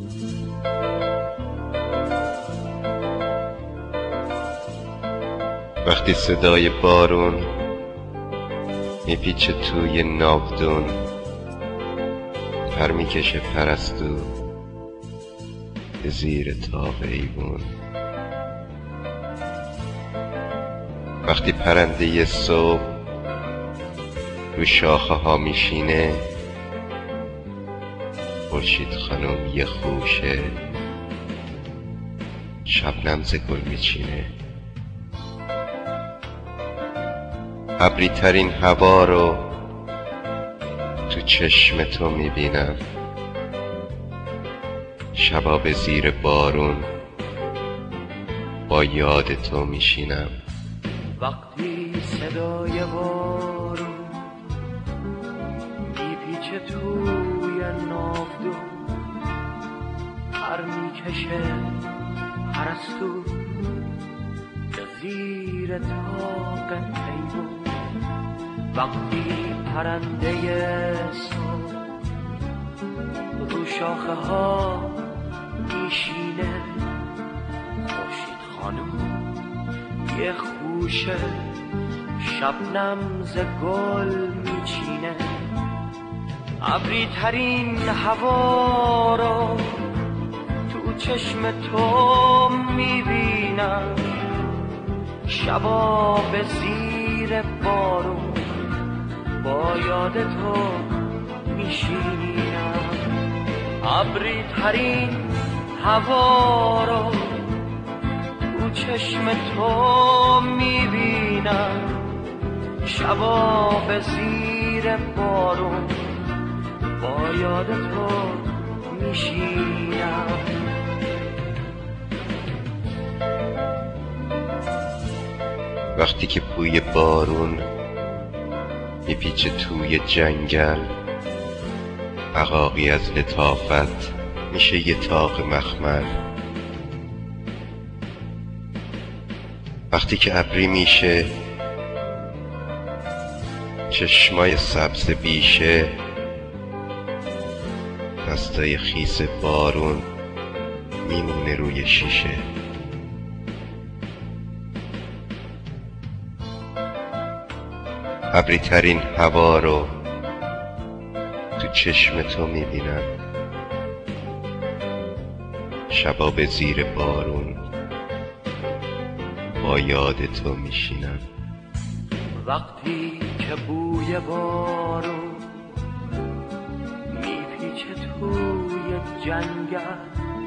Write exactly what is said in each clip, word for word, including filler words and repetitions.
وقتی صدای بارون میپیچه توی ناودون، پر میکشه پرستو به زیر تاق ایوون. وقتی پرنده صبح رو شاخه ها میشینه، خورشید خانم یه خوشه شبنم ز گل میچینه. ابری ترین هوا رو تو چشم تو میبینم، شبا به زیر بارون با یاد تو میشینم. وقتی صدای بارون میپیچه توی ناودون، پر میکشه پرستو به زیر تاق ایوون. وقتی پرنده صبح رو شاخه ها میشینه، خورشید خانم یه خوشه شبنم ز گل میچینه. ابری ترین هوا رو تو چشم تو میبینم، شبا به زیر بارون با یاد تو میشینم. ابری ترین هوا رو تو چشم تو میبینم، شبا به زیر بارون با یاد تو میشینم. وقتی که بوی بارون میپیچه توی جنگل، عقاقی از لطافت میشه یه تاق مخمل. وقتی که ابری میشه چشمای سبز بیشه، دستای خیس بارون میمونه روی شیشه. ابری ترین هوا رو تو چشم تو میبینم، شبا به زیر بارون با یاد تو میشینم. وقتی که بوی بارون میپیچه توی جنگل،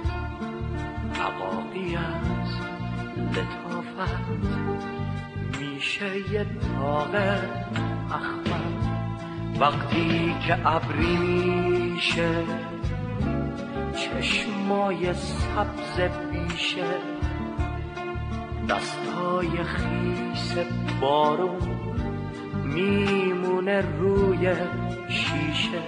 عقاقی از لطافت میشه یه تاق مخمل. وقتی که ابری میشه چشمای سبز بیشه، دستای خیس بارون میمونه روی شیشه.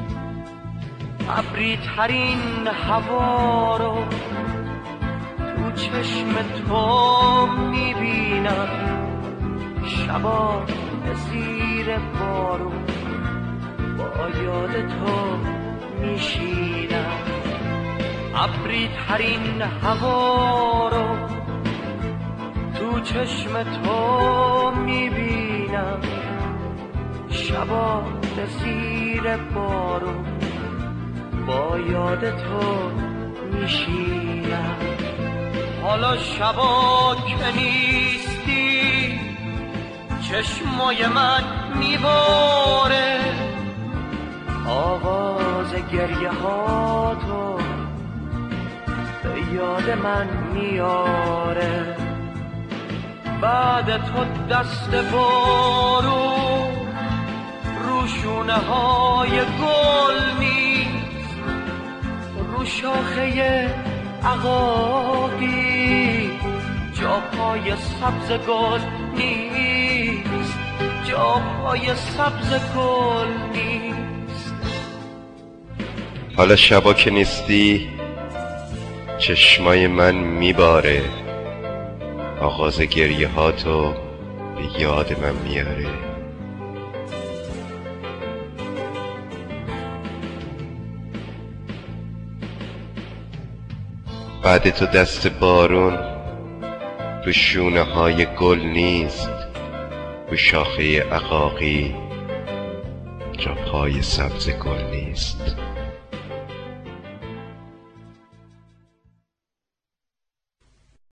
ابری ترین هوا رو تو چشم تو میبینم، شبا به زیر بارون با یاد تو میشینم. ابری ترین هوا رو تو چشم تو میبینم، شبا به زیر بارون با یاد تو میشینم. حالا شبا که نیستی چشمای من میباره، آواز گریه ها تو به یاد من میاره. بعد تو دست بارون رو شونه های گل نیست، رو شاخه عقاقی جا پای سبز گل نیست، جا پای سبز گل نیست. حالا شبا که نیستی چشمای من میباره، آغاز گریه ها تو به یاد من میاره. بعد تو دست بارون رو شونه های گل نیست، رو شاخه عقاقی جا پای سبز گل نیست.